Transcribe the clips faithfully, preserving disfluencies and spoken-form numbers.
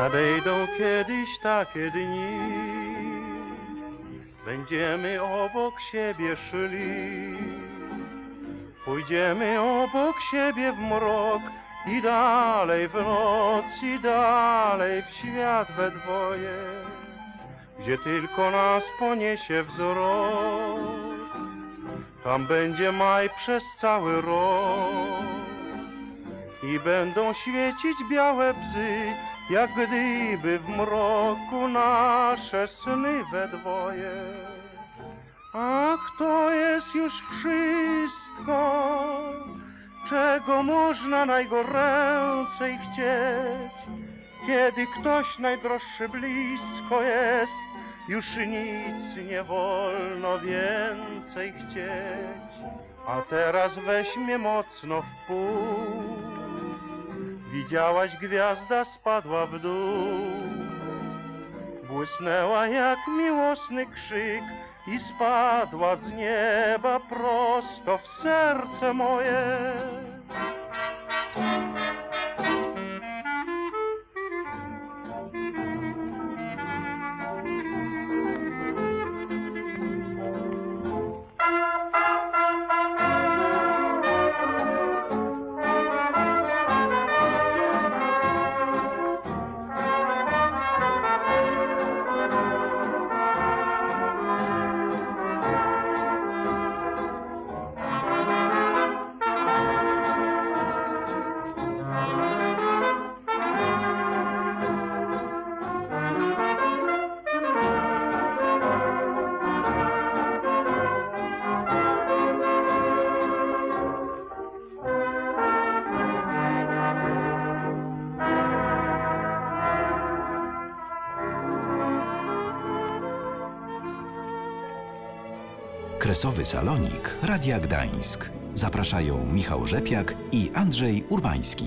Nadejdą kiedyś takie dni, będziemy obok siebie szli. Pójdziemy obok siebie w mrok i dalej w noc, i dalej w świat we dwoje, gdzie tylko nas poniesie wzrok. Tam będzie maj przez cały rok i będą świecić białe bzy, jak gdyby w mroku nasze sny we dwoje. Ach, to jest już wszystko, czego można najgoręcej chcieć. Kiedy ktoś najdroższy blisko jest, już nic nie wolno więcej chcieć. A teraz weź mnie mocno w pół, widziałaś, gwiazda spadła w dół, błysnęła jak miłosny krzyk i spadła z nieba prosto w serce moje. Kresowy Salonik Radia Gdańsk. Zapraszają Michał Rzepiak i Andrzej Urbański.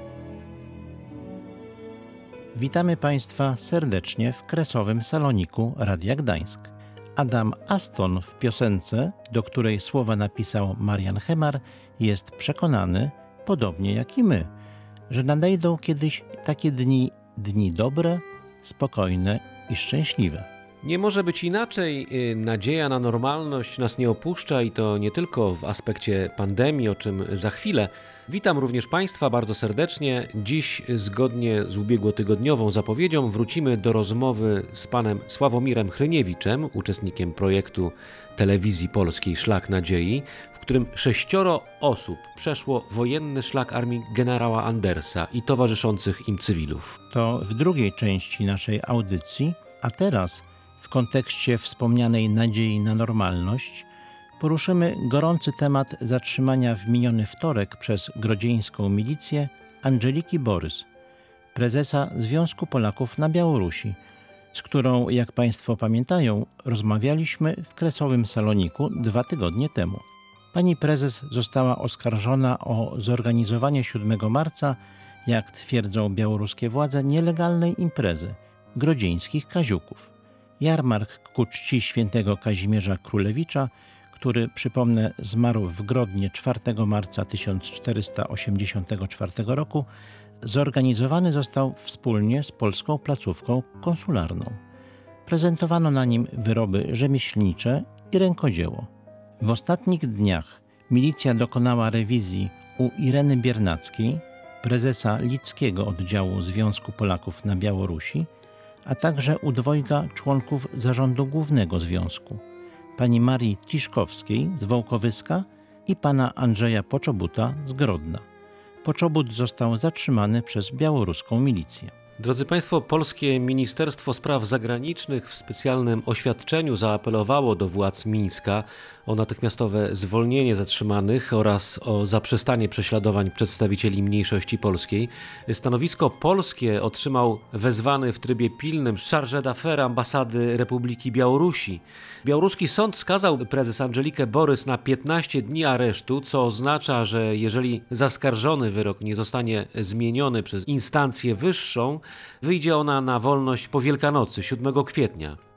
Witamy Państwa serdecznie w Kresowym Saloniku Radia Gdańsk. Adam Aston w piosence, do której słowa napisał Marian Hemar, jest przekonany, podobnie jak i my, że nadejdą kiedyś takie dni, dni dobre, spokojne i szczęśliwe. Nie może być inaczej, nadzieja na normalność nas nie opuszcza i to nie tylko w aspekcie pandemii, o czym za chwilę. Witam również Państwa bardzo serdecznie. Dziś, zgodnie z ubiegłotygodniową zapowiedzią, wrócimy do rozmowy z panem Sławomirem Hryniewiczem, uczestnikiem projektu Telewizji Polskiej Szlak Nadziei, w którym sześcioro osób przeszło wojenny szlak armii generała Andersa i towarzyszących im cywilów. To w drugiej części naszej audycji, a teraz w kontekście wspomnianej nadziei na normalność poruszymy gorący temat zatrzymania w miniony wtorek przez grodzieńską milicję Andżeliki Borys, prezesa Związku Polaków na Białorusi, z którą, jak Państwo pamiętają, rozmawialiśmy w Kresowym Saloniku dwa tygodnie temu. Pani prezes została oskarżona o zorganizowanie siódmego marca, jak twierdzą białoruskie władze, nielegalnej imprezy grodzieńskich kaziuków. Jarmark ku czci świętego Kazimierza Królewicza, który, przypomnę, zmarł w Grodnie czwartego marca tysiąc czterysta osiemdziesiątego czwartego roku, zorganizowany został wspólnie z polską placówką konsularną. Prezentowano na nim wyroby rzemieślnicze i rękodzieło. W ostatnich dniach milicja dokonała rewizji u Ireny Biernackiej, prezesa Lickiego Oddziału Związku Polaków na Białorusi, a także u dwojga członków zarządu głównego związku, pani Marii Tiszkowskiej z Wołkowyska i pana Andrzeja Poczobuta z Grodna. Poczobut został zatrzymany przez białoruską milicję. Drodzy Państwo, polskie Ministerstwo Spraw Zagranicznych w specjalnym oświadczeniu zaapelowało do władz Mińska o natychmiastowe zwolnienie zatrzymanych oraz o zaprzestanie prześladowań przedstawicieli mniejszości polskiej. Stanowisko polskie otrzymał wezwany w trybie pilnym chargé d'affaires ambasady Republiki Białorusi. Białoruski sąd skazał prezes Andżelikę Borys na piętnaście dni aresztu, co oznacza, że jeżeli zaskarżony wyrok nie zostanie zmieniony przez instancję wyższą, wyjdzie ona na wolność po Wielkanocy, siódmego kwietnia.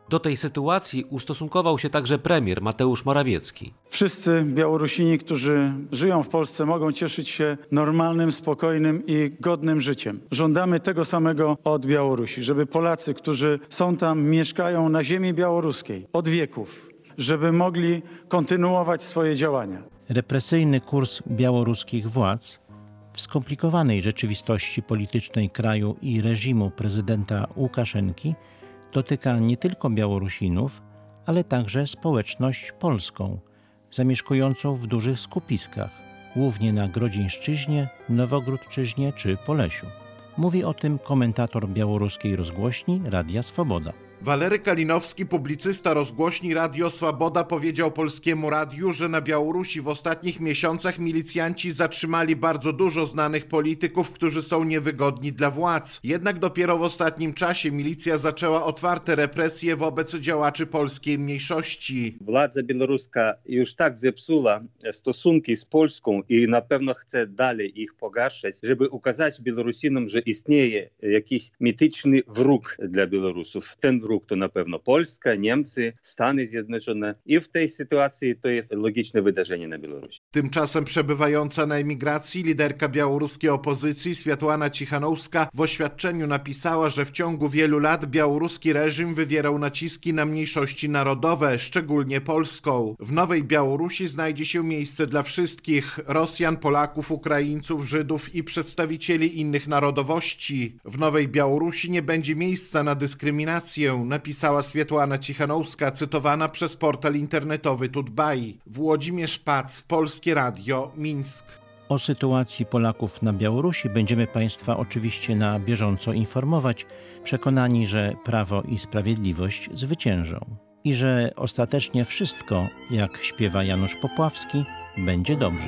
Do tej sytuacji ustosunkował się także premier Mateusz Morawiecki. Wszyscy Białorusini, którzy żyją w Polsce, mogą cieszyć się normalnym, spokojnym i godnym życiem. Żądamy tego samego od Białorusi, żeby Polacy, którzy są tam, mieszkają na ziemi białoruskiej od wieków, żeby mogli kontynuować swoje działania. Represyjny kurs białoruskich władz w skomplikowanej rzeczywistości politycznej kraju i reżimu prezydenta Łukaszenki dotyka nie tylko Białorusinów, ale także społeczność polską, zamieszkującą w dużych skupiskach, głównie na Grodzieńszczyźnie, Nowogródczyźnie czy Polesiu. Mówi o tym komentator białoruskiej rozgłośni Radia Swoboda. Walery Kalinowski, publicysta rozgłośni Radio Swoboda, powiedział Polskiemu Radiu, że na Białorusi w ostatnich miesiącach milicjanci zatrzymali bardzo dużo znanych polityków, którzy są niewygodni dla władz. Jednak dopiero w ostatnim czasie milicja zaczęła otwarte represje wobec działaczy polskiej mniejszości. Władza białoruska już tak zepsuła stosunki z Polską i na pewno chce dalej ich pogarszać, żeby ukazać Białorusinom, że istnieje jakiś mityczny wróg dla Białorusów. Ten wróg to na pewno Polska, Niemcy, Stany Zjednoczone i w tej sytuacji to jest logiczne wydarzenie na Białorusi. Tymczasem przebywająca na emigracji liderka białoruskiej opozycji Swiatłana Cichanouska w oświadczeniu napisała, że w ciągu wielu lat białoruski reżim wywierał naciski na mniejszości narodowe, szczególnie polską. W Nowej Białorusi znajdzie się miejsce dla wszystkich: Rosjan, Polaków, Ukraińców, Żydów i przedstawicieli innych narodowości. W Nowej Białorusi nie będzie miejsca na dyskryminację, napisała Swiatłana Cichanouska, cytowana przez portal internetowy Tutbaj. Włodzimierz Pac, Polskie Radio, Mińsk. O sytuacji Polaków na Białorusi będziemy Państwa oczywiście na bieżąco informować, przekonani, że prawo i sprawiedliwość zwyciężą i że ostatecznie wszystko, jak śpiewa Janusz Popławski, będzie dobrze.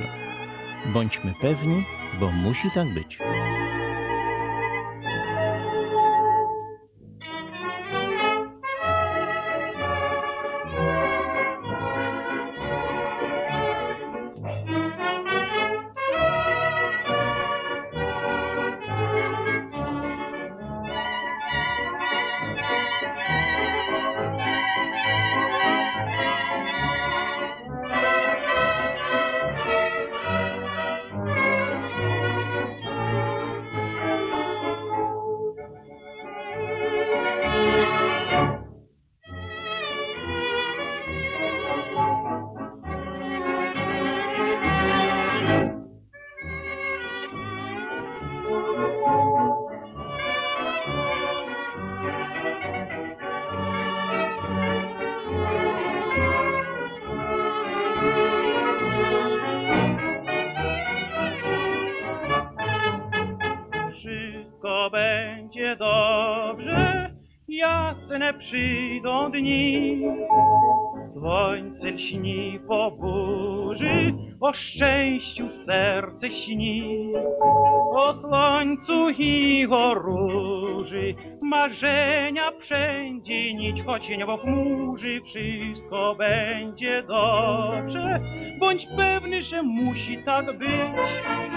Bądźmy pewni, bo musi tak być. Będzie dobrze, jasne przyjdą dni. Słońce lśni po burzy, o szczęściu serce śni. O słońcu i o róży, marzenia wszędzie nić, choć niebo chmurzy. Wszystko będzie dobrze, bądź pewny, że musi tak być.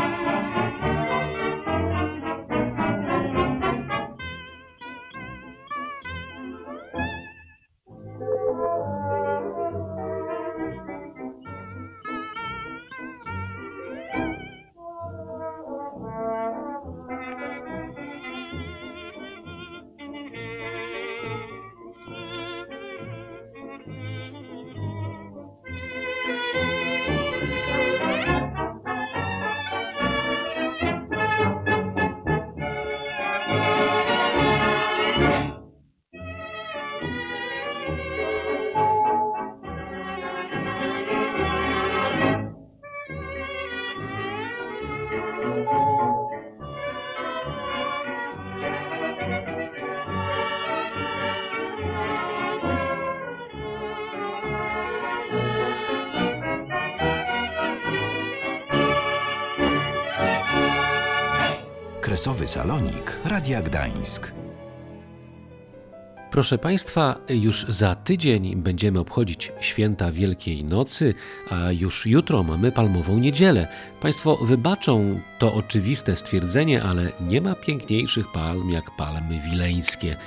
Kresowy salonik Radia Gdańsk. Proszę Państwa, już za tydzień będziemy obchodzić święta Wielkiej Nocy, a już jutro mamy Palmową Niedzielę. Państwo wybaczą to oczywiste stwierdzenie, ale nie ma piękniejszych palm jak palmy wileńskie.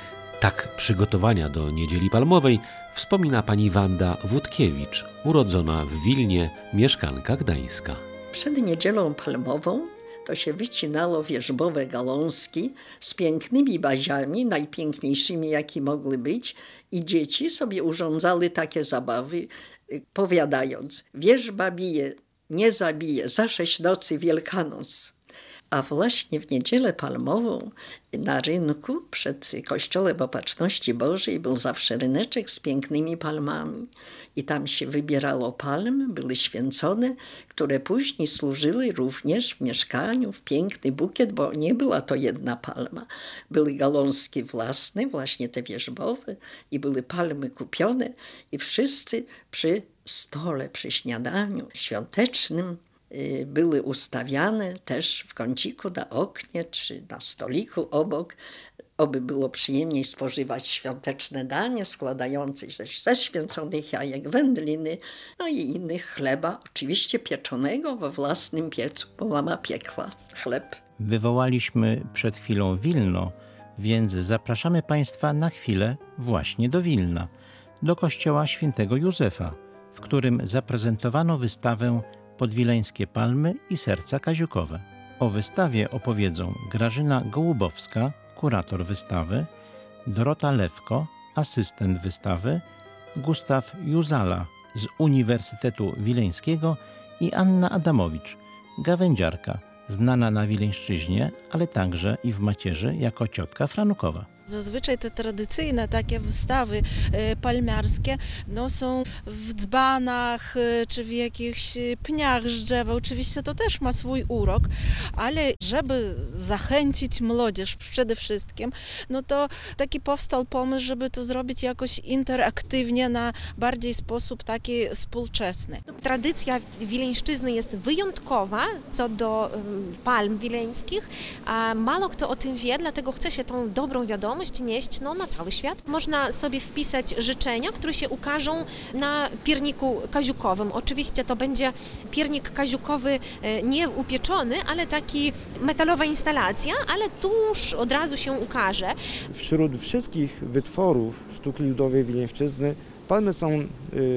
Tak przygotowania do Niedzieli Palmowej wspomina pani Wanda Wódkiewicz, urodzona w Wilnie, mieszkanka gdańska. Przed Niedzielą Palmową to się wycinało wierzbowe gałązki z pięknymi baziami, najpiękniejszymi jakie mogły być, i dzieci sobie urządzały takie zabawy, powiadając: wierzba bije, nie zabije, za sześć nocy Wielkanoc. A właśnie w Niedzielę Palmową na rynku przed Kościołem Opatrzności Bożej był zawsze ryneczek z pięknymi palmami. I tam się wybierało palmy, były święcone, które później służyły również w mieszkaniu, w piękny bukiet, bo nie była to jedna palma. Były gałązki własne, właśnie te wierzbowe, i były palmy kupione, i wszyscy przy stole, przy śniadaniu świątecznym były ustawiane też w kąciku na oknie czy na stoliku obok, oby było przyjemniej spożywać świąteczne danie składające się ze święconych jajek, wędliny, no i innych chleba, oczywiście pieczonego we własnym piecu, bo mama piekła chleb. Wywołaliśmy przed chwilą Wilno, więc zapraszamy Państwa na chwilę właśnie do Wilna, do kościoła świętego Józefa, w którym zaprezentowano wystawę Podwileńskie palmy i serca kaziukowe. O wystawie opowiedzą Grażyna Gołubowska, kurator wystawy, Dorota Lewko, asystent wystawy, Gustaw Juzala z Uniwersytetu Wileńskiego i Anna Adamowicz, gawędziarka, znana na Wileńszczyźnie, ale także i w macierzy jako ciotka Franukowa. Zazwyczaj te tradycyjne takie wystawy e, palmiarskie no, są w dzbanach e, czy w jakichś pniach z drzewa. Oczywiście to też ma swój urok, ale żeby zachęcić młodzież przede wszystkim, no to taki powstał pomysł, żeby to zrobić jakoś interaktywnie, na bardziej sposób taki współczesny. Tradycja wileńszczyzny jest wyjątkowa co do um, palm wileńskich, a mało kto o tym wie, dlatego chce się tą dobrą wiadomość nieść no, na cały świat. Można sobie wpisać życzenia, które się ukażą na pierniku kaziukowym. Oczywiście to będzie piernik kaziukowy nie upieczony, ale taki metalowa instalacja, ale tuż od razu się ukaże. Wśród wszystkich wytworów sztuki ludowej Wileńszczyzny palmy są y,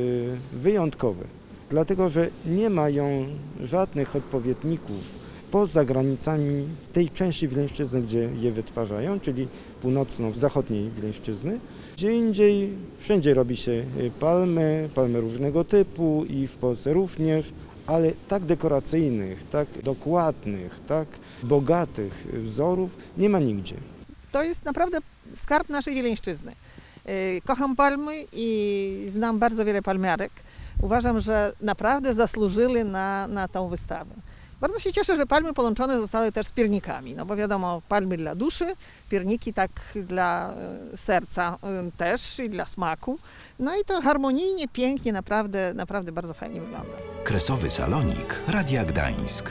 wyjątkowe, dlatego że nie mają żadnych odpowiedników poza granicami tej części Wileńszczyzny, gdzie je wytwarzają, czyli północno-zachodniej Wileńszczyzny. Gdzie indziej, wszędzie robi się palmy, palmy różnego typu i w Polsce również, ale tak dekoracyjnych, tak dokładnych, tak bogatych wzorów nie ma nigdzie. To jest naprawdę skarb naszej Wileńszczyzny. Kocham palmy i znam bardzo wiele palmiarek. Uważam, że naprawdę zasłużyły na, na tą wystawę. Bardzo się cieszę, że palmy połączone zostały też z piernikami, no bo wiadomo, palmy dla duszy, pierniki tak dla serca też i dla smaku. No i to harmonijnie, pięknie, naprawdę, naprawdę bardzo fajnie wygląda. Kresowy salonik Radia Gdańsk.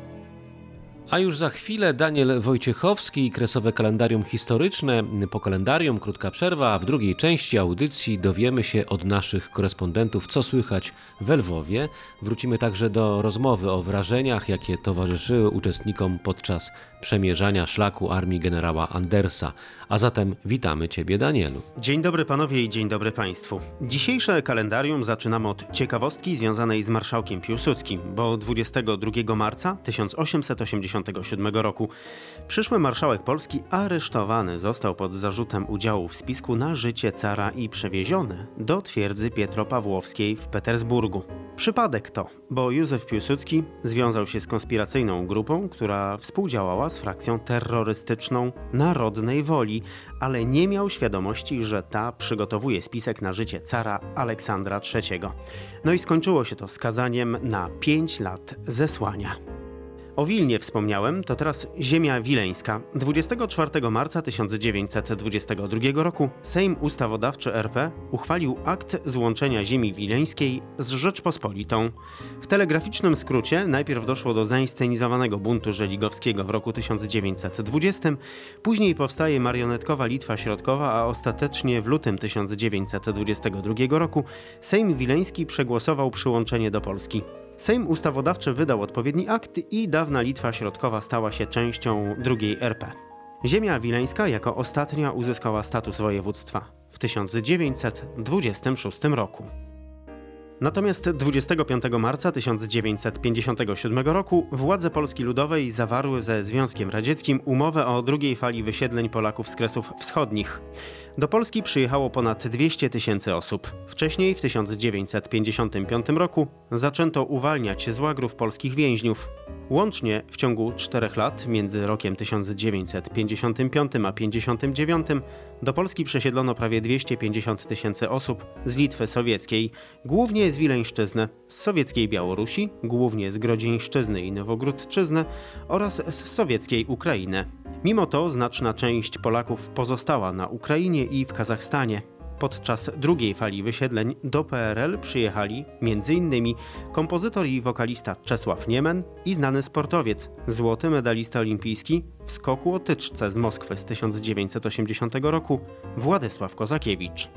A już za chwilę Daniel Wojciechowski i kresowe kalendarium historyczne. Po kalendarium krótka przerwa, a w drugiej części audycji dowiemy się od naszych korespondentów, co słychać w Lwowie. Wrócimy także do rozmowy o wrażeniach, jakie towarzyszyły uczestnikom podczas przemierzania szlaku armii generała Andersa. A zatem witamy Ciebie, Danielu. Dzień dobry panowie i dzień dobry państwu. Dzisiejsze kalendarium zaczynamy od ciekawostki związanej z marszałkiem Piłsudskim, bo dwudziestego drugiego marca tysiąc osiemset osiemdziesiątego siódmego roku przyszły marszałek Polski aresztowany został pod zarzutem udziału w spisku na życie cara i przewieziony do twierdzy Pietropawłowskiej w Petersburgu. Przypadek to, bo Józef Piłsudski związał się z konspiracyjną grupą, która współdziałała z frakcją terrorystyczną Narodnej Woli, ale nie miał świadomości, że ta przygotowuje spisek na życie cara Aleksandra trzeciego. No i skończyło się to skazaniem na pięć lat zesłania. O Wilnie wspomniałem, to teraz ziemia wileńska. dwudziestego czwartego marca tysiąc dziewięćset dwudziestego drugiego roku Sejm Ustawodawczy R P uchwalił akt złączenia ziemi wileńskiej z Rzeczpospolitą. W telegraficznym skrócie najpierw doszło do zainscenizowanego buntu żeligowskiego w roku tysiąc dziewięćset dwudziestym, później powstaje marionetkowa Litwa Środkowa, a ostatecznie w lutym tysiąc dziewięćset dwudziestego drugiego roku Sejm Wileński przegłosował przyłączenie do Polski. Sejm Ustawodawczy wydał odpowiedni akt i dawna Litwa Środkowa stała się częścią drugiej R P. Ziemia wileńska jako ostatnia uzyskała status województwa w tysiąc dziewięćset dwudziestym szóstym roku. Natomiast dwudziestego piątego marca tysiąc dziewięćset pięćdziesiątego siódmego roku władze Polski Ludowej zawarły ze Związkiem Radzieckim umowę o drugiej fali wysiedleń Polaków z Kresów Wschodnich. Do Polski przyjechało ponad dwieście tysięcy osób. Wcześniej, w tysiąc dziewięćset pięćdziesiątym piątym roku, zaczęto uwalniać z łagrów polskich więźniów. Łącznie w ciągu czterech lat, między rokiem tysiąc dziewięćset pięćdziesiątym piątym a pięćdziesiątym dziewiątym, do Polski przesiedlono prawie dwieście pięćdziesiąt tysięcy osób z Litwy sowieckiej, głównie z Wileńszczyzny, z sowieckiej Białorusi, głównie z Grodzieńszczyzny i Nowogródczyzny oraz z sowieckiej Ukrainy. Mimo to znaczna część Polaków pozostała na Ukrainie i w Kazachstanie. Podczas drugiej fali wysiedleń do P R L przyjechali między innymi kompozytor i wokalista Czesław Niemen i znany sportowiec, złoty medalista olimpijski w skoku o tyczce z Moskwy z tysiąc dziewięćset osiemdziesiątego roku Władysław Kozakiewicz.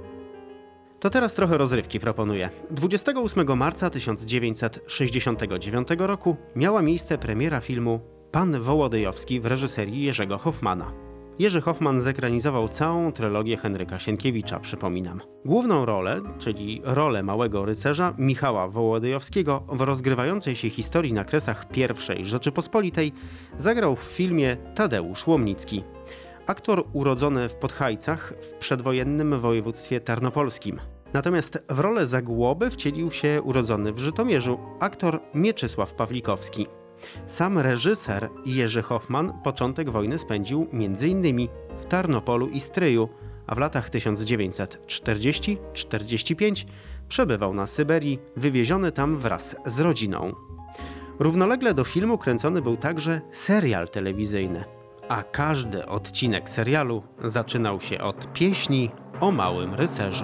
To teraz trochę rozrywki proponuję. dwudziestego ósmego marca tysiąc dziewięćset sześćdziesiątego dziewiątego roku miała miejsce premiera filmu Pan Wołodyjowski w reżyserii Jerzego Hoffmana. Jerzy Hoffman zekranizował całą trylogię Henryka Sienkiewicza, przypominam. Główną rolę, czyli rolę małego rycerza Michała Wołodyjowskiego w rozgrywającej się historii na Kresach pierwszej Rzeczypospolitej zagrał w filmie Tadeusz Łomnicki. Aktor urodzony w Podhajcach w przedwojennym województwie tarnopolskim. Natomiast w rolę Zagłoby wcielił się urodzony w Żytomierzu aktor Mieczysław Pawlikowski. Sam reżyser Jerzy Hoffman początek wojny spędził między innymi w Tarnopolu i Stryju, a w latach tysiąc dziewięćset czterdziestym do czterdziestego piątego przebywał na Syberii, wywieziony tam wraz z rodziną. Równolegle do filmu kręcony był także serial telewizyjny, a każdy odcinek serialu zaczynał się od pieśni o małym rycerzu.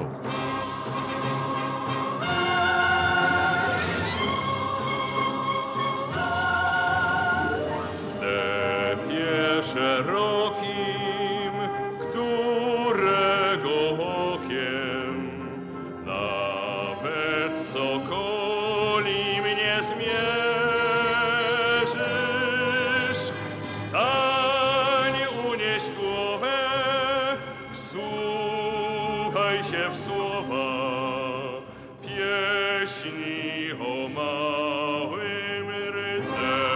Szerokim, którego okiem nawet sokoli mnie zmierzysz. Stań, unieś głowę, wsłuchaj się w słowa pieśni o małym rycerzu.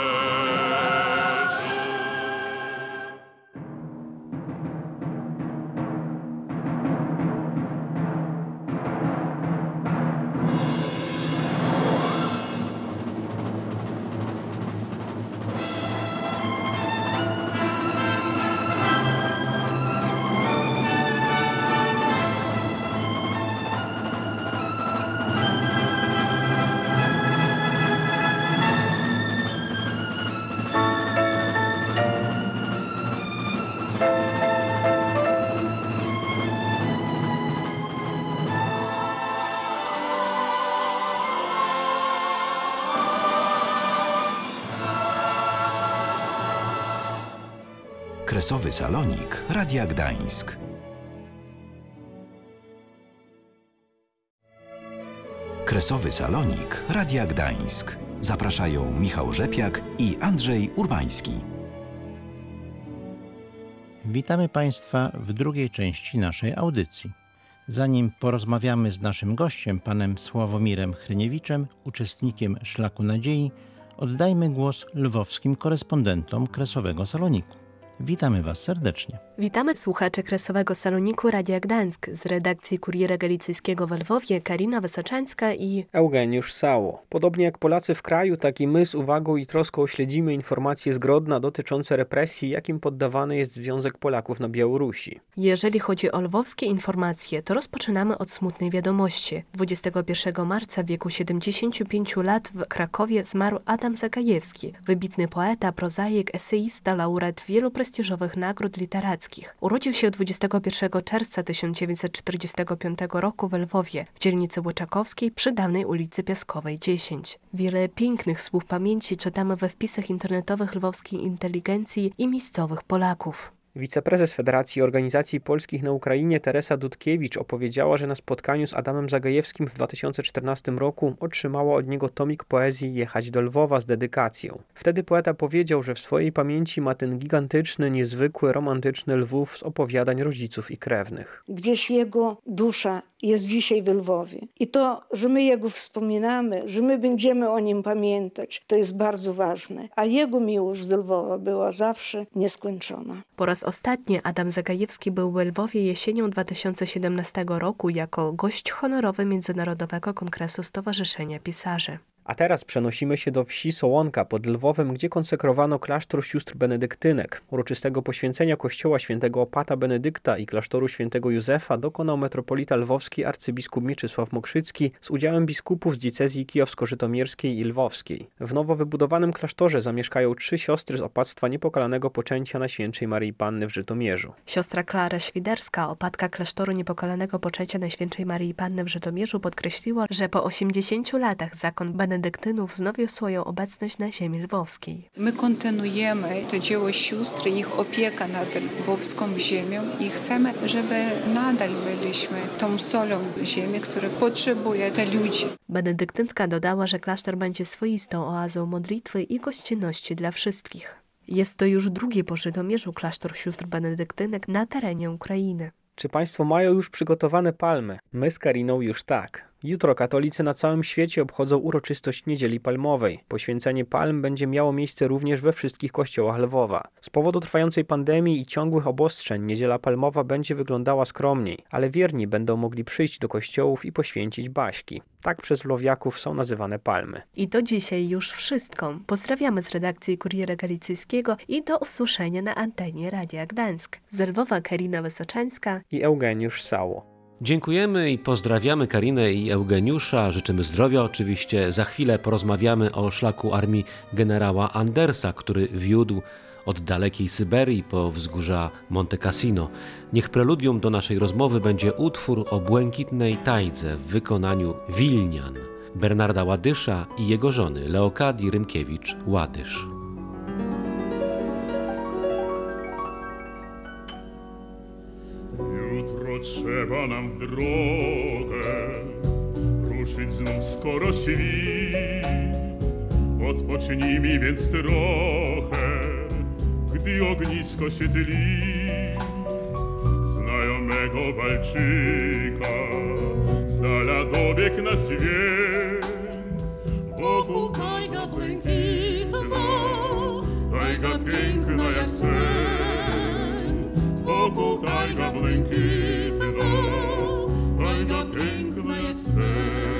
Kresowy Salonik Radia Gdańsk. Kresowy Salonik Radia Gdańsk. Zapraszają Michał Rzepiak i Andrzej Urbański. Witamy Państwa w drugiej części naszej audycji. Zanim porozmawiamy z naszym gościem, panem Sławomirem Hryniewiczem, uczestnikiem Szlaku Nadziei, oddajmy głos lwowskim korespondentom Kresowego Saloniku. Witamy Was serdecznie. Witamy słuchaczy Kresowego Saloniku Radia Gdańsk z redakcji Kuriera Galicyjskiego w Lwowie Karina Wysoczańska i Eugeniusz Sało. Podobnie jak Polacy w kraju, tak i my z uwagą i troską śledzimy informacje z Grodna dotyczące represji, jakim poddawany jest Związek Polaków na Białorusi. Jeżeli chodzi o lwowskie informacje, to rozpoczynamy od smutnej wiadomości. dwudziestego pierwszego marca w wieku siedemdziesięciu pięciu lat w Krakowie zmarł Adam Zagajewski, wybitny poeta, prozaik, eseista, laureat wielu prestiżowych nagród literackich. Urodził się dwudziestego pierwszego czerwca tysiąc dziewięćset czterdziestego piątego roku w Lwowie, w dzielnicy Łyczakowskiej przy dawnej ulicy Piaskowej dziesięć. Wiele pięknych słów pamięci czytamy we wpisach internetowych lwowskiej inteligencji i miejscowych Polaków. Wiceprezes Federacji Organizacji Polskich na Ukrainie Teresa Dudkiewicz opowiedziała, że na spotkaniu z Adamem Zagajewskim w dwa tysiące czternastym roku otrzymała od niego tomik poezji Jechać do Lwowa z dedykacją. Wtedy poeta powiedział, że w swojej pamięci ma ten gigantyczny, niezwykły, romantyczny Lwów z opowiadań rodziców i krewnych. Gdzieś jego dusza jest dzisiaj w Lwowie. I to, że my jego wspominamy, że my będziemy o nim pamiętać, to jest bardzo ważne. A jego miłość do Lwowa była zawsze nieskończona. Po raz ostatni Adam Zagajewski był w Lwowie jesienią dwa tysiące siedemnastego roku jako gość honorowy Międzynarodowego Kongresu Stowarzyszenia Pisarzy. A teraz przenosimy się do wsi Sołonka pod Lwowem, gdzie konsekrowano klasztor sióstr benedyktynek. Uroczystego poświęcenia kościoła świętego Opata Benedykta i klasztoru świętego Józefa dokonał metropolita lwowski arcybiskup Mieczysław Mokrzycki z udziałem biskupów z diecezji kijowsko-żytomierskiej i lwowskiej. W nowo wybudowanym klasztorze zamieszkają trzy siostry z opactwa Niepokalanego Poczęcia Najświętszej Maryi Panny w Żytomierzu. Siostra Klara Świderska, opatka klasztoru Niepokalanego Poczęcia Najświętszej Maryi Panny w Żytomierzu, podkreśliła, że po osiemdziesięciu latach zakon benedyktynów wznowił swoją obecność na ziemi lwowskiej. My kontynuujemy to dzieło sióstr, ich opieka nad lwowską ziemią i chcemy, żeby nadal byliśmy tą solą ziemi, która potrzebuje te ludzi. Benedyktynka dodała, że klasztor będzie swoistą oazą modlitwy i gościnności dla wszystkich. Jest to już drugi po Żytomierzu klasztor sióstr benedyktynek na terenie Ukrainy. Czy państwo mają już przygotowane palmy? My z Kariną już tak. Jutro katolicy na całym świecie obchodzą uroczystość Niedzieli Palmowej. Poświęcenie palm będzie miało miejsce również we wszystkich kościołach Lwowa. Z powodu trwającej pandemii i ciągłych obostrzeń Niedziela Palmowa będzie wyglądała skromniej, ale wierni będą mogli przyjść do kościołów i poświęcić baśki. Tak przez lwowiaków są nazywane palmy. I to dzisiaj już wszystko. Pozdrawiamy z redakcji Kuriera Galicyjskiego i do usłyszenia na antenie Radia Gdańsk. Z Lwowa Karina Wysoczańska i Eugeniusz Sało. Dziękujemy i pozdrawiamy Karinę i Eugeniusza, życzymy zdrowia oczywiście. Za chwilę porozmawiamy o szlaku armii generała Andersa, który wiódł od dalekiej Syberii po wzgórza Monte Cassino. Niech preludium do naszej rozmowy będzie utwór o błękitnej tajdze w wykonaniu Wilnian, Bernarda Ładysza i jego żony Leokadii Rymkiewicz-Ładysz. Trzeba nam w drogę ruszyć znów skoro świt. Odpocznijmy więc trochę, gdy ognisko się tli. Znajomego walczyka z dala dobiegł nasz dźwięk. Wokół tajga błękitna, tajga piękna jak sen. Wokół tajga błękitna, tajga piękna jak sen.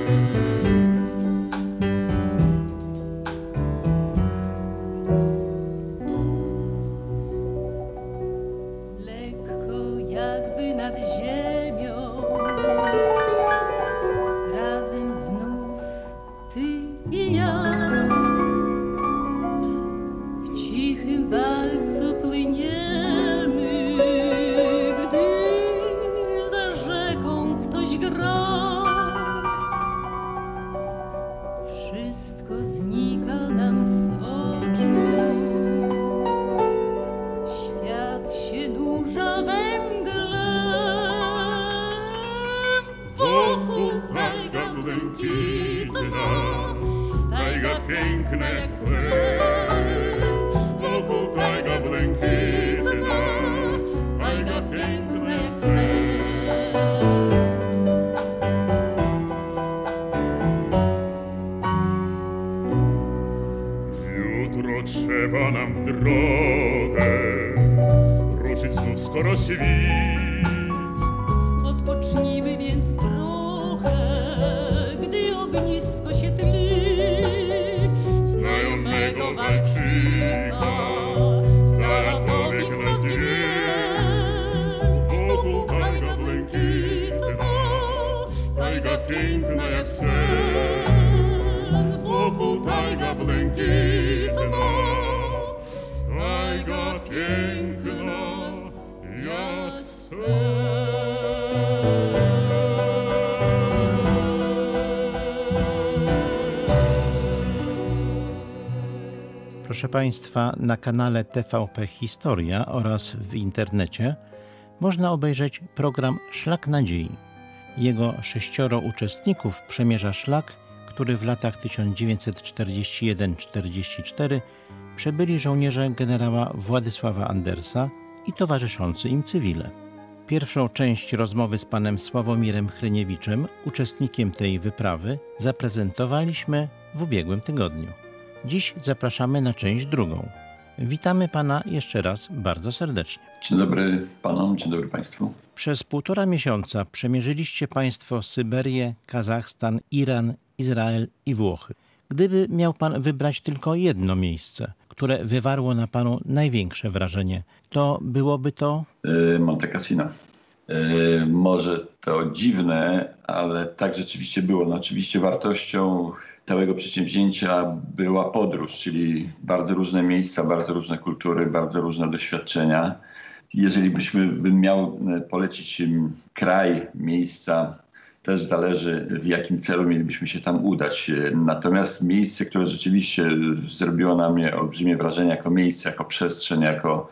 Lekko jakby nad ziemią, razem znów ty i ja. W cichym walcu płyniemy, gdy za rzeką ktoś gra. Wszystko znika nam z oczu, świat się nurza we mgle. Wokół tajga błękitna, tajga piękna jak sen. Wokół tajga błękitna, tajga piękna jak sen. Jutro trzeba nam w drogę ruszyć znów skoro świt. Odpocznijmy więc trochę, gdy ognisko się tli. Znajomego walczyka z dala dobiegł nas dźwięk. Wokół tajga błękitna, tajga piękna jak sen. Wokół tajga błękitna, tajga piękna jak sen. Proszę proszę Państwa, na kanale T V P Historia oraz w internecie można obejrzeć program Szlak Nadziei. Jego sześcioro uczestników przemierza szlak, który w latach tysiąc dziewięćset czterdziesty pierwszy do czterdziestego czwartego przebyli żołnierze generała Władysława Andersa i towarzyszący im cywile. Pierwszą część rozmowy z panem Sławomirem Hryniewiczem, uczestnikiem tej wyprawy, zaprezentowaliśmy w ubiegłym tygodniu. Dziś zapraszamy na część drugą. Witamy pana jeszcze raz bardzo serdecznie. Dzień dobry panom, dzień dobry państwu. Przez półtora miesiąca przemierzyliście państwo Syberię, Kazachstan, Iran, Izrael i Włochy. Gdyby miał pan wybrać tylko jedno miejsce, które wywarło na panu największe wrażenie, to byłoby to? Yy, Monte Cassino. Yy, może to dziwne, ale tak rzeczywiście było. No, oczywiście wartością całego przedsięwzięcia była podróż, czyli bardzo różne miejsca, bardzo różne kultury, bardzo różne doświadczenia. Jeżeli byśmy bym miał polecić kraj, miejsca, też zależy, w jakim celu mielibyśmy się tam udać. Natomiast miejsce, które rzeczywiście zrobiło na mnie olbrzymie wrażenie jako miejsce, jako przestrzeń, jako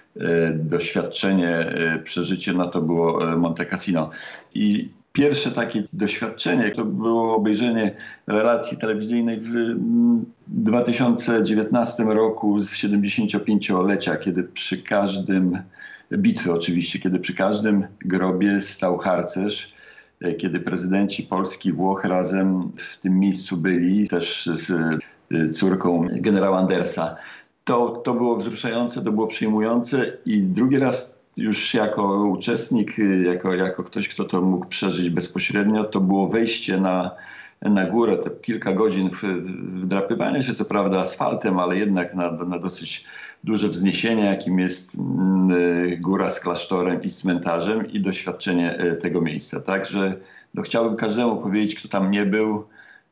e, doświadczenie, e, przeżycie, no to było Monte Cassino. I pierwsze takie doświadczenie to było obejrzenie relacji telewizyjnej w dwa tysiące dziewiętnastym roku z siedemdziesięciopięciolecia, kiedy przy każdym, bitwy oczywiście, kiedy przy każdym grobie stał harcerz, kiedy prezydenci Polski i Włoch razem w tym miejscu byli, też z córką generała Andersa. To, to było wzruszające, to było przyjmujące i drugi raz już jako uczestnik, jako, jako ktoś, kto to mógł przeżyć bezpośrednio, to było wejście na, na górę, te kilka godzin wdrapywania się co prawda asfaltem, ale jednak na, na dosyć duże wzniesienie, jakim jest góra z klasztorem i z cmentarzem i doświadczenie tego miejsca. Także no, chciałbym każdemu powiedzieć, kto tam nie był,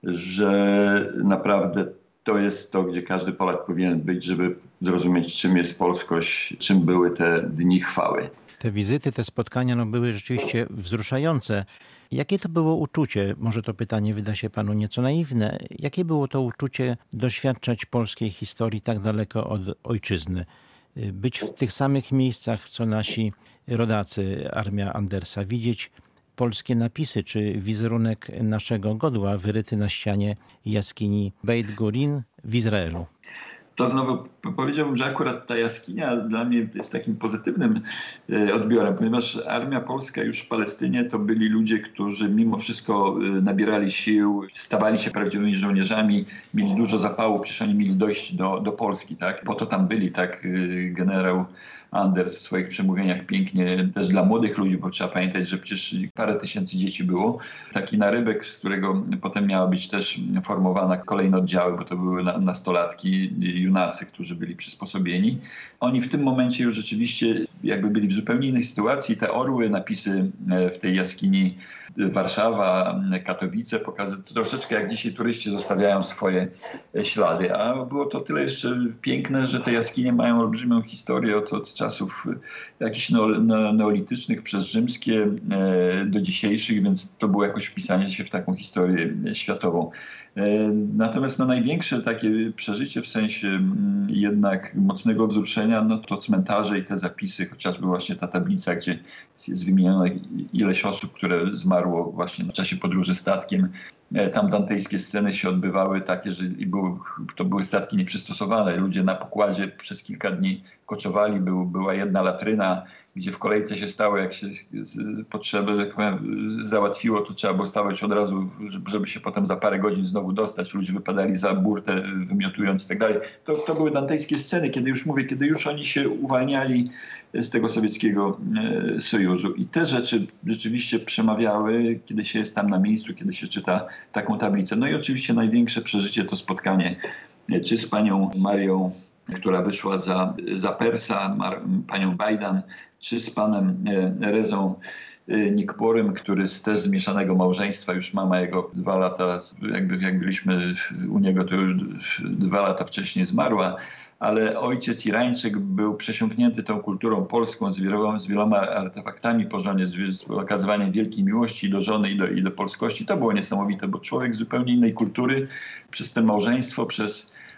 że naprawdę to jest to, gdzie każdy Polak powinien być, żeby zrozumieć, czym jest polskość, czym były te dni chwały. Te wizyty, te spotkania no, były rzeczywiście wzruszające. Jakie to było uczucie? Może to pytanie wyda się panu nieco naiwne. Jakie było to uczucie doświadczać polskiej historii tak daleko od ojczyzny? Być w tych samych miejscach, co nasi rodacy, armia Andersa, widzieć polskie napisy, czy wizerunek naszego godła wyryty na ścianie jaskini Beit Gurin w Izraelu. To znowu powiedziałbym, że akurat ta jaskinia dla mnie jest takim pozytywnym odbiorem, ponieważ armia polska już w Palestynie to byli ludzie, którzy mimo wszystko nabierali sił, stawali się prawdziwymi żołnierzami, mieli dużo zapału, przecież oni mieli dojść do, do Polski, tak? Po to tam byli, tak? Generał Anders w swoich przemówieniach pięknie, też dla młodych ludzi, bo trzeba pamiętać, że przecież parę tysięcy dzieci było. Taki narybek, z którego potem miała być też formowana kolejne oddziały, bo to były nastolatki, junacy, którzy byli przysposobieni. Oni w tym momencie już rzeczywiście jakby byli w zupełnie innej sytuacji. Te orły, napisy w tej jaskini Warszawa, Katowice, pokazują troszeczkę jak dzisiaj turyści zostawiają swoje ślady. A było to tyle jeszcze piękne, że te jaskinie mają olbrzymią historię od, od czasów jakichś neolitycznych przez rzymskie do dzisiejszych, więc to było jakoś wpisanie się w taką historię światową. Natomiast no, największe takie przeżycie w sensie jednak mocnego wzruszenia, no to cmentarze i te zapisy, chociażby właśnie ta tablica, gdzie jest wymienione ileś osób, które zmarło właśnie w czasie podróży statkiem. Tam dantejskie sceny się odbywały takie, że były, to były statki nieprzystosowane. Ludzie na pokładzie przez kilka dni koczowali, był, była jedna latryna, gdzie w kolejce się stało, jak się potrzeby tak powiem, załatwiło, to trzeba było stawać od razu, żeby się potem za parę godzin znowu dostać. Ludzie wypadali za burtę, wymiotując i tak dalej. To, to były dantejskie sceny, kiedy już mówię, kiedy już oni się uwalniali z tego sowieckiego e, sojuszu. I te rzeczy rzeczywiście przemawiały, kiedy się jest tam na miejscu, kiedy się czyta taką tablicę. No i oczywiście największe przeżycie to spotkanie czy z panią Marią, która wyszła za, za Persa, Mar, panią Bajdan, czy z panem e, Rezą e, Nikporem, który z też zmieszanego małżeństwa, już mama jego dwa lata, jakby jak byliśmy u niego, to już dwa lata wcześniej zmarła, ale ojciec Irańczyk był przesiąknięty tą kulturą polską z wieloma, z wieloma artefaktami po żonie, z, z okazywaniem wielkiej miłości do żony i do, i do polskości. To było niesamowite, bo człowiek z zupełnie innej kultury przez to małżeństwo, przez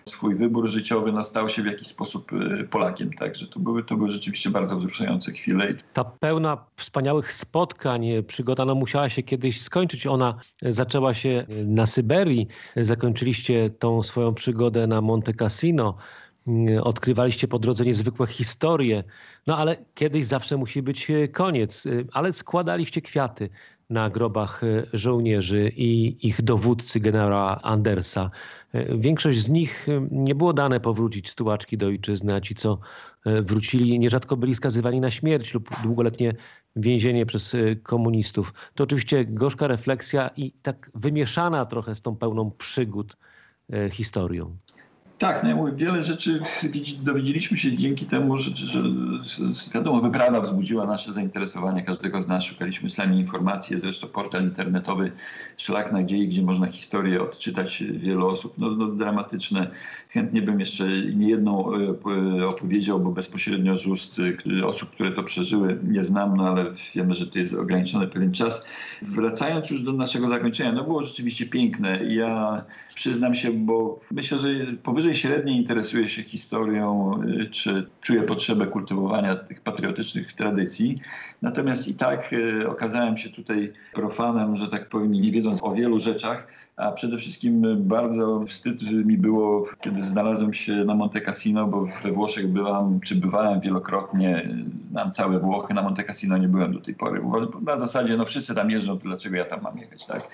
swój wybór życiowy, no, stał się w jakiś sposób Polakiem. Także to były, to były rzeczywiście bardzo wzruszające chwile. Ta pełna wspaniałych spotkań, przygoda no, musiała się kiedyś skończyć. Ona zaczęła się na Syberii. Zakończyliście tą swoją przygodę na Monte Cassino. Odkrywaliście po drodze niezwykłe historie. No ale kiedyś zawsze musi być koniec. Ale składaliście kwiaty na grobach żołnierzy i ich dowódcy generała Andersa. Większość z nich nie było dane powrócić z tułaczki do ojczyzny, a ci, co wrócili, nierzadko byli skazywani na śmierć lub długoletnie więzienie przez komunistów. To oczywiście gorzka refleksja i tak wymieszana trochę z tą pełną przygód historią. Tak, no ja mówię, wiele rzeczy dowiedzieliśmy się dzięki temu, że, że, że wiadomo, wyprawa wzbudziła nasze zainteresowanie każdego z nas. Szukaliśmy sami informacji, zresztą portal internetowy Szlak Nadziei, gdzie można historię odczytać wielu osób, no, no dramatyczne. Chętnie bym jeszcze niejedną opowiedział, bo bezpośrednio z ust osób, które to przeżyły, nie znam, no ale wiemy, że to jest ograniczony pewien czas. Wracając już do naszego zakończenia, no było rzeczywiście piękne. Ja przyznam się, bo myślę, że powyżej średniej interesuję się historią, czy czuję potrzebę kultywowania tych patriotycznych tradycji. Natomiast i tak e, okazałem się tutaj profanem, że tak powiem, nie wiedząc o wielu rzeczach, a przede wszystkim bardzo wstyd mi było, kiedy znalazłem się na Monte Cassino, bo we Włoszech byłam, czy bywałem wielokrotnie, znam całe Włochy, na Monte Cassino nie byłem do tej pory. Na zasadzie, no wszyscy tam jeżdżą, to dlaczego ja tam mam jechać, tak?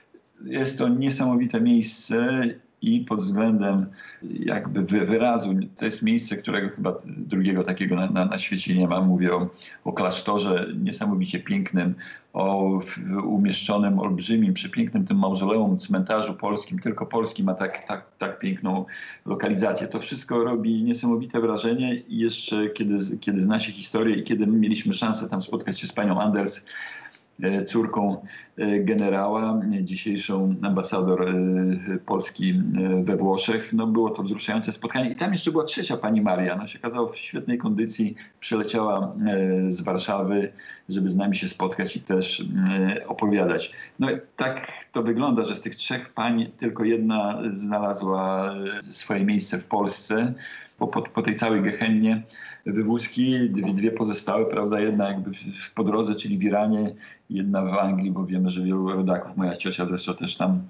Jest to niesamowite miejsce i pod względem jakby wyrazu, to jest miejsce, którego chyba drugiego takiego na, na, na świecie nie ma. Mówię o, o klasztorze niesamowicie pięknym, o umieszczonym olbrzymim, przepięknym tym mauzoleum, cmentarzu polskim. Tylko polski ma tak, tak, tak piękną lokalizację. To wszystko robi niesamowite wrażenie i jeszcze kiedy, kiedy zna się historię i kiedy my mieliśmy szansę tam spotkać się z panią Anders, córką generała, dzisiejszą ambasador Polski we Włoszech. No było to wzruszające spotkanie. I tam jeszcze była trzecia pani Maria. Ona się okazała w świetnej kondycji. Przyleciała z Warszawy, żeby z nami się spotkać i też opowiadać. No tak to wygląda, że z tych trzech pań tylko jedna znalazła swoje miejsce w Polsce. Po, po, po tej całej gehennie wywózki, dwie pozostałe, prawda, jedna jakby w, po drodze, czyli w Iranie, jedna w Anglii, bo wiemy, że wielu rodaków, moja ciocia zresztą też tam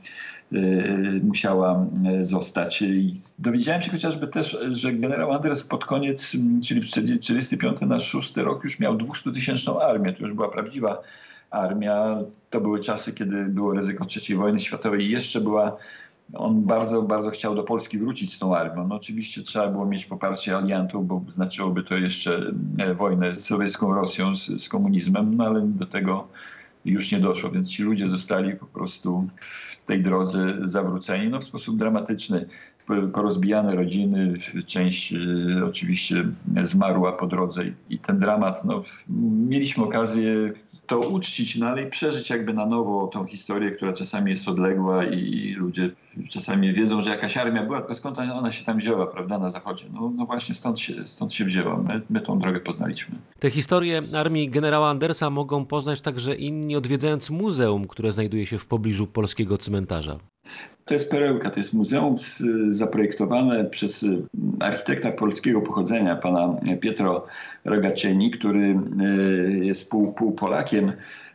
y, musiała zostać. I dowiedziałem się chociażby też, że generał Anders pod koniec, czyli czterdziesty piąty na szósty rok już miał dwustutysięczną armię, to już była prawdziwa armia. To były czasy, kiedy było ryzyko trzeciej wojny światowej i jeszcze była. On bardzo, bardzo chciał do Polski wrócić z tą armią. No oczywiście trzeba było mieć poparcie aliantów, bo znaczyłoby to jeszcze wojnę z sowiecką Rosją, z, z komunizmem, no ale do tego już nie doszło, więc ci ludzie zostali po prostu w tej drodze zawróceni, no w sposób dramatyczny. Porozbijane rodziny, część y, oczywiście zmarła po drodze i, i ten dramat, no mieliśmy okazję to uczcić, no ale i przeżyć jakby na nowo tą historię, która czasami jest odległa i ludzie czasami wiedzą, że jakaś armia była, tylko skąd ona się tam wzięła, prawda, na zachodzie. No, no właśnie stąd się, stąd się wzięła. My, my tą drogę poznaliśmy. Te historie armii generała Andersa mogą poznać także inni, odwiedzając muzeum, które znajduje się w pobliżu polskiego cmentarza. To jest perełka, to jest muzeum zaprojektowane przez architekta polskiego pochodzenia, pana Pietro Rogacieni, który jest pół, pół Polakiem,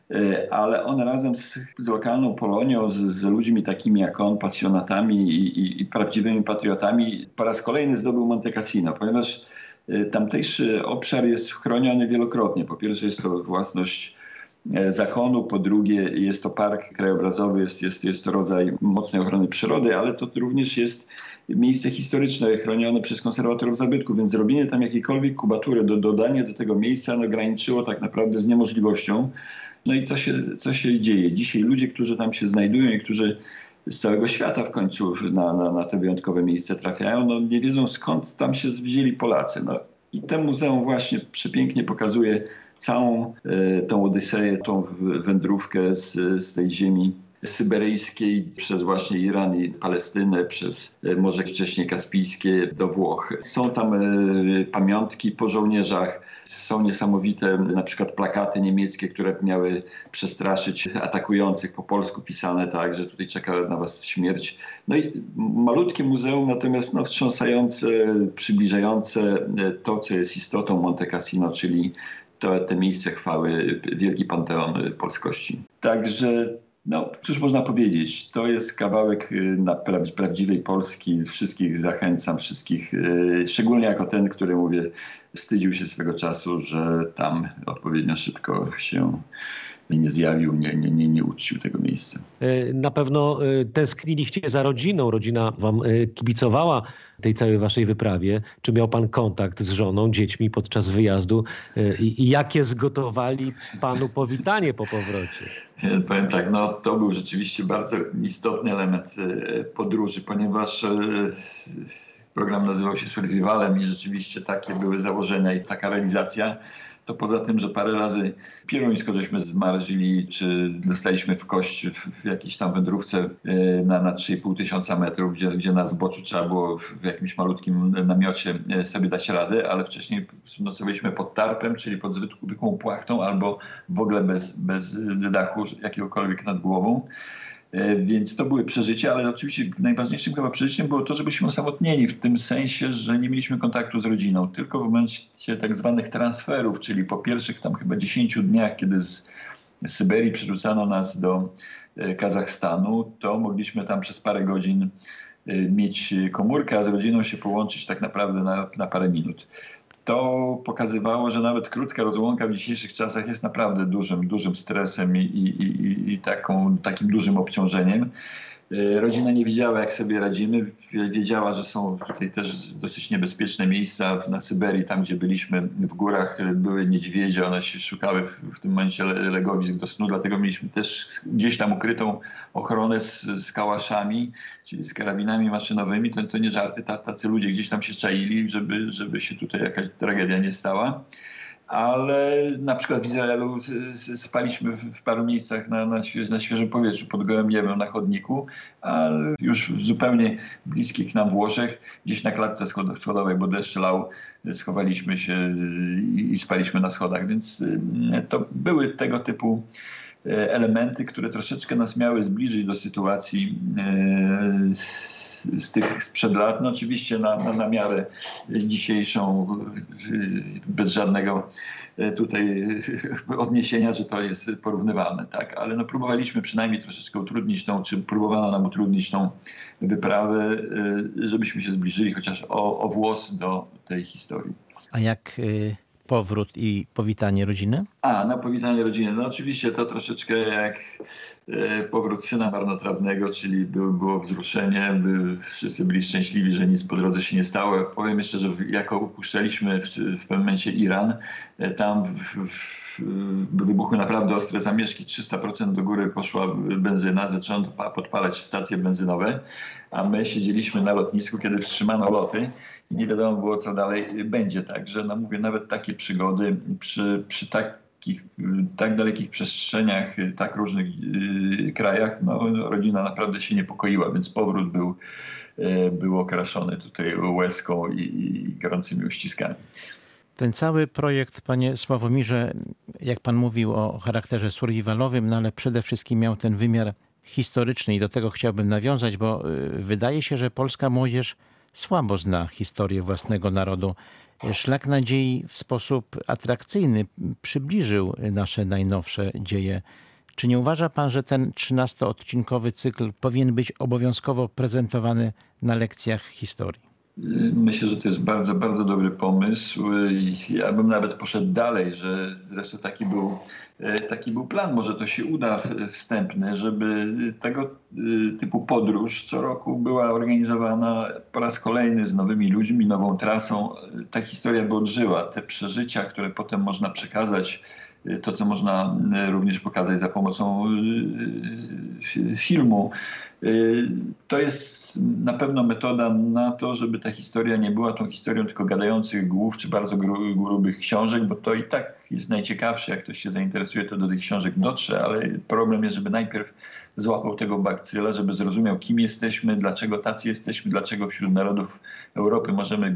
ale on razem z, z lokalną Polonią, z, z ludźmi takimi jak on, pasjonatami i, i, i prawdziwymi patriotami, po raz kolejny zdobył Monte Cassino, ponieważ tamtejszy obszar jest chroniony wielokrotnie. Po pierwsze jest to własność zakonu, po drugie jest to park krajobrazowy, jest, jest, jest to rodzaj mocnej ochrony przyrody, ale to również jest miejsce historyczne chronione przez konserwatorów zabytków, więc zrobienie tam jakiejkolwiek kubatury, do, dodanie do tego miejsca no, graniczyło tak naprawdę z niemożliwością. No i co się, co się dzieje? Dzisiaj ludzie, którzy tam się znajdują i którzy z całego świata w końcu na, na, na te wyjątkowe miejsce trafiają, no nie wiedzą skąd tam się wzięli Polacy. No i to muzeum właśnie przepięknie pokazuje całą e, tą odyseję, tą wędrówkę z, z tej ziemi syberyjskiej, przez właśnie Iran i Palestynę, przez Morze wcześniej Kaspijskie do Włoch. Są tam pamiątki po żołnierzach, są niesamowite na przykład plakaty niemieckie, które miały przestraszyć atakujących, po polsku pisane, tak, że tutaj czeka na was śmierć. No i malutkie muzeum, natomiast no, wstrząsające, przybliżające to, co jest istotą Monte Cassino, czyli to, te miejsce chwały, wielki panteon polskości. Także no, cóż można powiedzieć, to jest kawałek na pra- prawdziwej Polski. Wszystkich zachęcam, wszystkich, yy, szczególnie jako ten, który, mówię, wstydził się swego czasu, że tam odpowiednio szybko się nie zjawił, nie, nie, nie, nie uczcił tego miejsca. Na pewno tęskniliście za rodziną, rodzina wam kibicowała tej całej waszej wyprawie. Czy miał pan kontakt z żoną, dziećmi podczas wyjazdu i, i jakie zgotowali panu powitanie po powrocie? Ja powiem tak, no to był rzeczywiście bardzo istotny element podróży, ponieważ program nazywał się Survivalem i rzeczywiście takie były założenia i taka realizacja. To poza tym, że parę razy pieruńsko żeśmy zmarzli, czy dostaliśmy w kość w jakiejś tam wędrówce na, na trzy i pół tysiąca metrów, gdzie, gdzie na zboczu trzeba było w jakimś malutkim namiocie sobie dać radę, ale wcześniej nocowaliśmy pod tarpem, czyli pod zwykłą płachtą albo w ogóle bez, bez dachu jakiegokolwiek nad głową. Więc to były przeżycia, ale oczywiście najważniejszym chyba przeżyciem było to, że byliśmy osamotnieni w tym sensie, że nie mieliśmy kontaktu z rodziną. Tylko w momencie tak zwanych transferów, czyli po pierwszych tam chyba dziesięciu dniach, kiedy z Syberii przerzucano nas do Kazachstanu, to mogliśmy tam przez parę godzin mieć komórkę, a z rodziną się połączyć tak naprawdę na, na parę minut. To pokazywało, że nawet krótka rozłąka w dzisiejszych czasach jest naprawdę dużym, dużym stresem i, i, i, i taką, takim dużym obciążeniem. Rodzina nie wiedziała, jak sobie radzimy. Wiedziała, że są tutaj też dosyć niebezpieczne miejsca na Syberii, tam gdzie byliśmy w górach, były niedźwiedzie, one się szukały w, w tym momencie legowisk do snu, dlatego mieliśmy też gdzieś tam ukrytą ochronę z, z kałaszami, czyli z karabinami maszynowymi. To, to nie żarty, tacy ludzie gdzieś tam się czaili, żeby, żeby się tutaj jakaś tragedia nie stała. Ale na przykład w Izraelu spaliśmy w paru miejscach na, na, świe, na świeżym powietrzu, pod gołym niebem na chodniku, ale już w zupełnie bliskich nam Włoszech, gdzieś na klatce schodowej, bo deszcz lał, schowaliśmy się i, i spaliśmy na schodach, więc to były tego typu elementy, które troszeczkę nas miały zbliżyć do sytuacji z tych sprzed lat, no oczywiście na, na, na miarę dzisiejszą, bez żadnego tutaj odniesienia, że to jest porównywalne, tak? Ale no próbowaliśmy przynajmniej troszeczkę utrudnić tą, czy próbowano nam utrudnić tą wyprawę, żebyśmy się zbliżyli chociaż o, o włos do tej historii. A jak y, powrót i powitanie rodziny? A, na powitanie rodziny. No oczywiście to troszeczkę jak e, powrót syna marnotrawnego, czyli był, było wzruszenie, by, wszyscy byli szczęśliwi, że nic po drodze się nie stało. Powiem jeszcze, że jako upuszczaliśmy w, w pewnym momencie Iran, e, tam w, w, wybuchły naprawdę ostre zamieszki, trzysta procent do góry poszła benzyna, zaczęto podpalać stacje benzynowe, a my siedzieliśmy na lotnisku, kiedy wstrzymano loty i nie wiadomo było, co dalej będzie. Także no mówię, nawet takie przygody przy, przy takich, tak dalekich przestrzeniach, tak różnych yy, krajach, no rodzina naprawdę się niepokoiła, więc powrót był, yy, był okraszony tutaj łezką i, i gorącymi uściskami. Ten cały projekt, panie Sławomirze, jak pan mówił o charakterze survivalowym, no ale przede wszystkim miał ten wymiar historyczny i do tego chciałbym nawiązać, bo wydaje się, że polska młodzież słabo zna historię własnego narodu. Szlak Nadziei w sposób atrakcyjny przybliżył nasze najnowsze dzieje. Czy nie uważa pan, że ten trzynastoodcinkowy cykl powinien być obowiązkowo prezentowany na lekcjach historii? Myślę, że to jest bardzo, bardzo dobry pomysł. Ja bym nawet poszedł dalej, że zresztą taki był, taki był plan. Może to się uda wstępny, żeby tego typu podróż co roku była organizowana po raz kolejny z nowymi ludźmi, nową trasą. Ta historia by odżyła. Te przeżycia, które potem można przekazać, to, co można również pokazać za pomocą filmu, to jest na pewno metoda na to, żeby ta historia nie była tą historią tylko gadających głów czy bardzo gru, grubych książek, bo to i tak jest najciekawsze. Jak ktoś się zainteresuje, to do tych książek dotrze, ale problem jest, żeby najpierw złapał tego bakcyla, żeby zrozumiał, kim jesteśmy, dlaczego tacy jesteśmy, dlaczego wśród narodów Europy możemy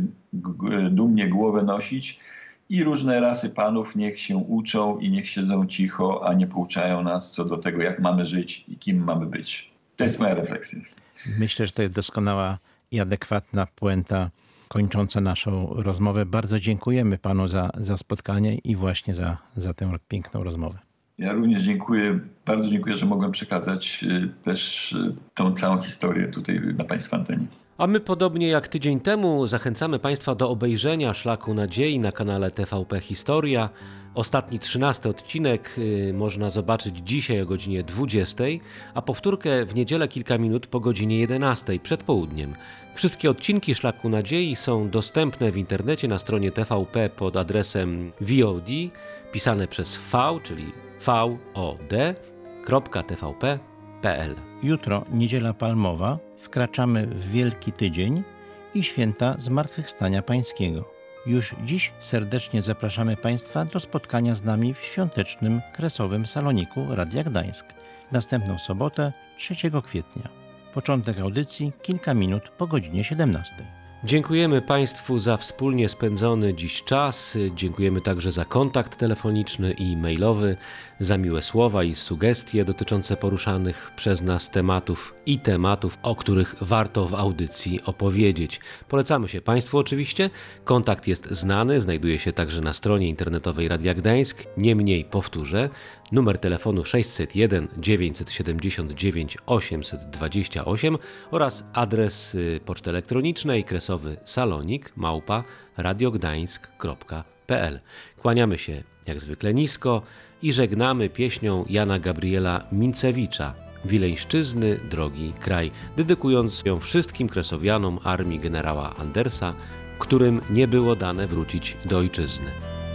dumnie głowę nosić i różne rasy panów niech się uczą i niech siedzą cicho, a nie pouczają nas co do tego, jak mamy żyć i kim mamy być. To jest moja refleksja. Myślę, że to jest doskonała i adekwatna puenta kończąca naszą rozmowę. Bardzo dziękujemy panu za, za spotkanie i właśnie za, za tę piękną rozmowę. Ja również dziękuję, bardzo dziękuję, że mogłem przekazać też tą całą historię tutaj na państwa antenie. A my podobnie jak tydzień temu zachęcamy Państwa do obejrzenia Szlaku Nadziei na kanale T V P Historia. Ostatni trzynasty odcinek y, można zobaczyć dzisiaj o godzinie dwudziestej, a powtórkę w niedzielę kilka minut po godzinie jedenastej przed południem. Wszystkie odcinki Szlaku Nadziei są dostępne w internecie na stronie T V P pod adresem V O D, pisane przez V, czyli V O D kropka T V P kropka P L. Jutro, niedziela palmowa, wkraczamy w Wielki Tydzień i święta Zmartwychwstania Pańskiego. Już dziś serdecznie zapraszamy Państwa do spotkania z nami w świątecznym kresowym saloniku Radia Gdańsk. W następną sobotę, trzeciego kwietnia. Początek audycji kilka minut po godzinie siedemnastej. Dziękujemy Państwu za wspólnie spędzony dziś czas. Dziękujemy także za kontakt telefoniczny i mailowy, za miłe słowa i sugestie dotyczące poruszanych przez nas tematów i tematów, o których warto w audycji opowiedzieć. Polecamy się Państwu oczywiście. Kontakt jest znany, znajduje się także na stronie internetowej Radia Gdańsk. Niemniej powtórzę, numer telefonu sześćset jeden dziewięćset siedemdziesiąt dziewięć osiemset dwadzieścia osiem oraz adres poczty elektronicznej kresowy salonik małpa radiogdańsk kropka p l. Kłaniamy się jak zwykle nisko i żegnamy pieśnią Jana Gabriela Mincewicza Wileńszczyzny, drogi kraj, dedykując ją wszystkim kresowianom armii generała Andersa, którym nie było dane wrócić do ojczyzny.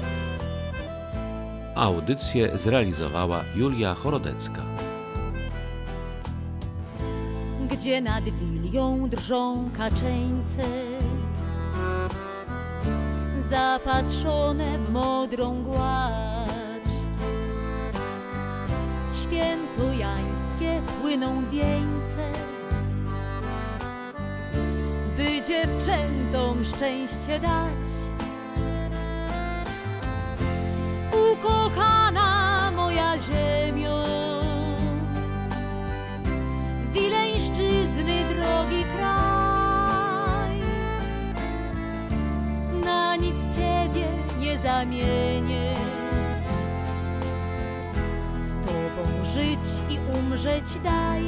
Audycję zrealizowała Julia Chorodecka. Gdzie nad Wilią drżą kaczeńce, zapatrzone w modrą gładź, świętojańskie płyną wieńce, by dziewczętom szczęście dać. Ukochana moja ziemio, Wileńszczyzny drogi kraj, na nic Ciebie nie zamienię. Z Tobą żyć i umrzeć daj.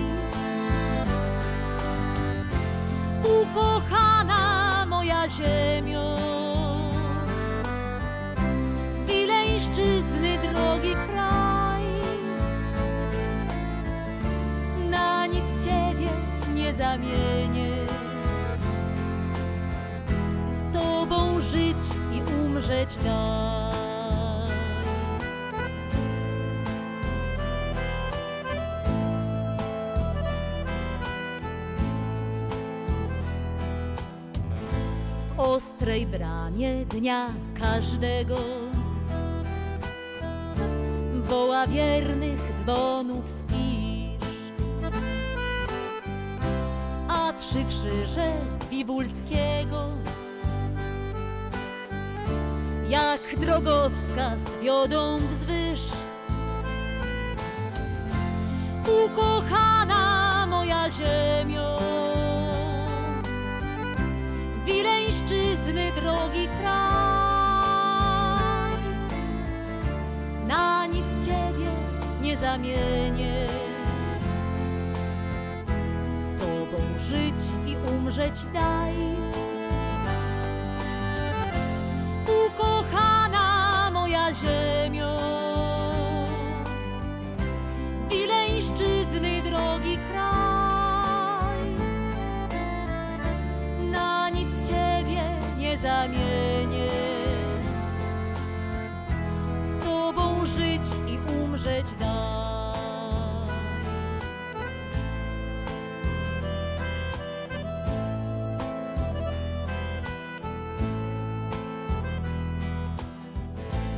Ukochana moja ziemio, Wileńszczyzny drogi kraj, na nic Ciebie nie zamienię. Z Tobą żyć i umrzeć daj. W ostrej bramie dnia każdego woła wiernych dzwonów spisz, a trzy krzyże Wibulskiego jak drogowskaz wiodą wzwyż. Ukochana moja ziemio, Wileńszczyzny drogi kraj, na nic Ciebie nie zamienię. Z Tobą żyć i umrzeć daj. Ukochana moja ziemio, Wileńszczyzny drogi kraj, na nic Ciebie nie zamienię. Z Tobą żyć i umrzeć daj.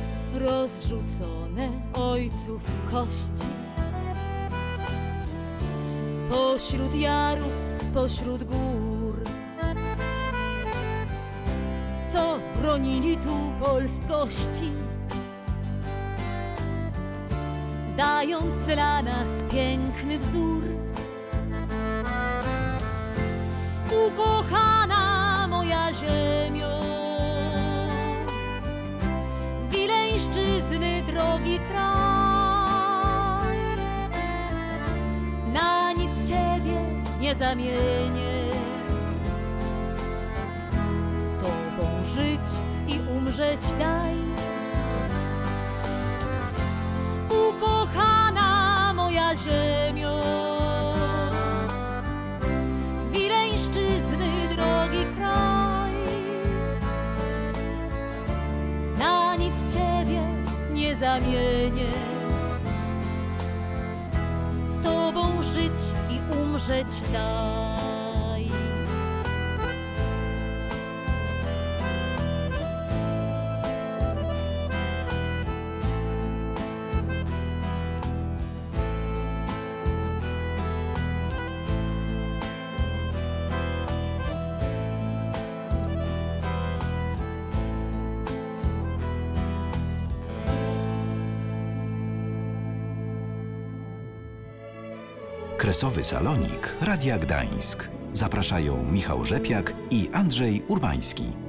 Rozrzucone ojców kości pośród jarów, pośród gór, co bronili tu polskości, dając dla nas piękny wzór. Ukochana moja ziemio, Wileńszczyzny drogi kraj, na nic Ciebie nie zamienię. Z Tobą żyć i umrzeć daj. Ukochana moja ziemio, Wileńszczyzny drogi kraj, na nic Ciebie nie zamienię. Z Tobą żyć i umrzeć daj. Kresowy Salonik Radia Gdańsk. Zapraszają Michał Rzepiak i Andrzej Urbański.